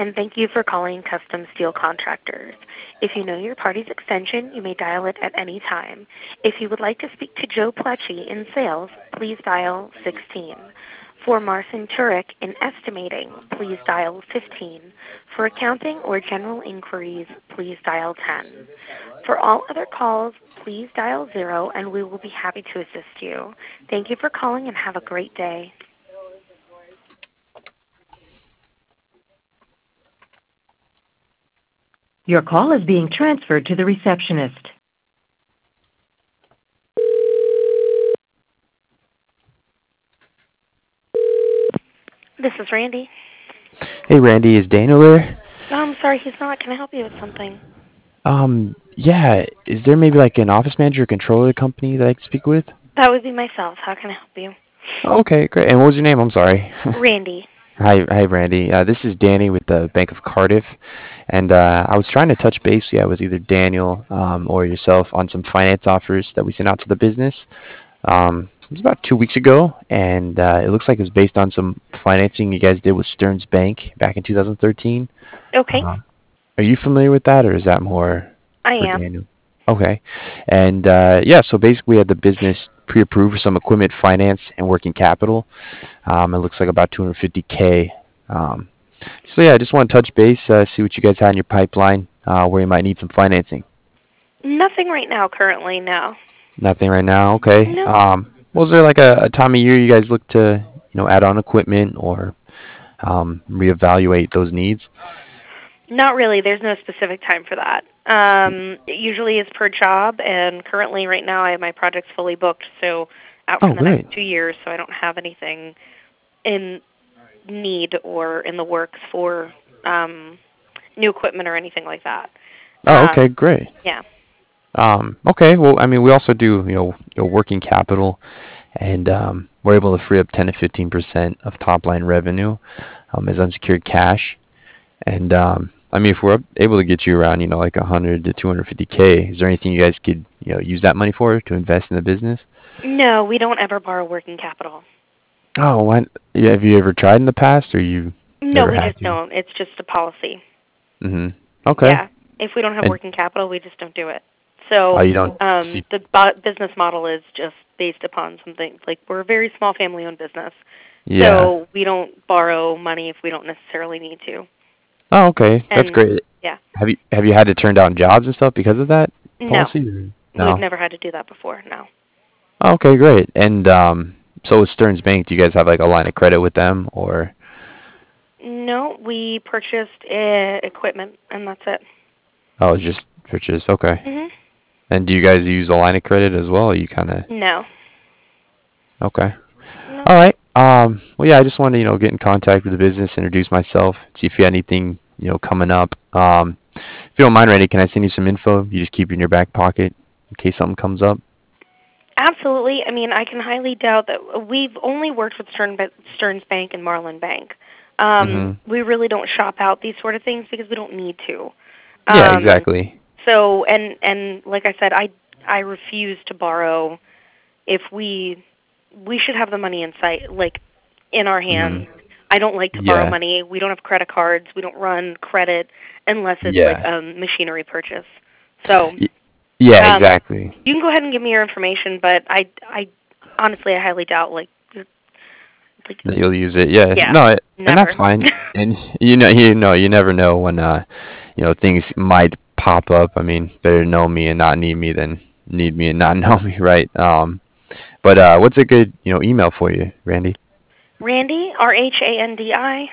and thank you for calling Custom Steel Contractors. If you know your party's extension, you may dial it at any time. If you would like to speak to Joe Plecci in sales, please dial 16. For Marcin Turek in estimating, please dial 15. For accounting or general inquiries, please dial 10. For all other calls, please dial 0, and we will be happy to assist you. Thank you for calling and have a great day. Your call is being transferred to the receptionist. This is Randy. Hey, Randy, is Daniel there? Oh, I'm sorry, he's not. Can I help you with something? Yeah, is there maybe like an office manager or controller of the company that I could speak with? That would be myself. How can I help you? Okay, great. And what was your name? I'm sorry. Randy. Hi, Randy. This is Danny with the Bank of Cardiff, and I was trying to touch base, with either Daniel or yourself on some finance offers that we sent out to the business. It was about 2 weeks ago, and it looks like it was based on some financing you guys did with Stearns Bank back in 2013. Okay, Are you familiar with that, or is that more I for am. Daniel? Okay. And so basically we had the business pre-approved for some equipment finance and working capital. It looks like about 250K. So yeah, I just want to touch base, see what you guys had in your pipeline, where you might need some financing. Nothing right now, currently, no. Nothing right now, okay. No. Was there like a time of year you guys look to, add on equipment or reevaluate those needs? Not really. There's no specific time for that. It usually is per job, and currently right now I have my projects fully booked, so out for Oh, the great. next 2 years, so I don't have anything in need or in the works for new equipment or anything like that. Oh, okay, great. Yeah. Okay, well, I mean, we also do, working capital, and we're able to free up 10 to 15% of top line revenue as unsecured cash. And I mean, if we're able to get you around, like 100 to 250K, is there anything you guys could, use that money for to invest in the business? No, we don't ever borrow working capital. Oh, yeah, have you ever tried in the past, or you No, never we had just to? don't. It's just a policy. Okay. Yeah. If we don't have And working capital, we just don't do it. So you don't see? the business model is just based upon something like we're a very small family-owned business. Yeah. So we don't borrow money if we don't necessarily need to. Oh, okay, that's And great. yeah, Have you had to turn down jobs and stuff because of that no, policy? Or we've no. never had to do that before. No. Oh, okay, great. And so with Stearns Bank, do you guys have like a line of credit with them, or? No, we purchased equipment, and that's it. Oh, it's just purchase. Okay. Mhm. And do you guys use a line of credit as well? Or you kind of No. okay. No. All right. Well, yeah, I just wanted to get in contact with the business, introduce myself, see if you had anything coming up. If you don't mind, Randy, can I send you some info? You just keep it in your back pocket in case something comes up. Absolutely. I mean, I can highly doubt that we've only worked with Stearns Bank and Marlin Bank. We really don't shop out these sort of things because we don't need to. Yeah, exactly. So, and like I said, I refuse to borrow if we should have the money in sight, like in our hands. I don't like to borrow Yeah. money. We don't have credit cards. We don't run credit unless it's like Yeah. a machinery purchase. So, Yeah, exactly. you can go ahead and give me your information, but I honestly I highly doubt like That you'll use it. Yeah. yeah, No, and never. that's fine. And you never know when things might pop up. I mean, better know me and not need me than need me and not know me, right? But what's a good, email for you, Randy? Randy, RHANDI,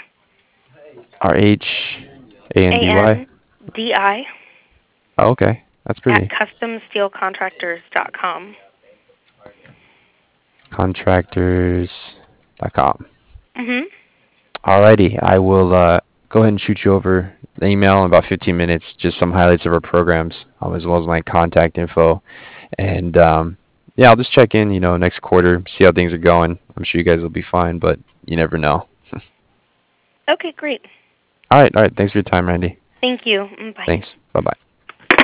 RHANDY? ANDI Oh, okay. That's at pretty. customsteelcontractors.com. Contractors.com. Mhm. Alrighty. I will go ahead and shoot you over the email in about 15 minutes, just some highlights of our programs, as well as my contact info. And yeah, I'll just check in, next quarter, see how things are going. I'm sure you guys will be fine, but you never know. Okay, great. All right. Thanks for your time, Randy. Thank you. Bye. Thanks. Bye-bye.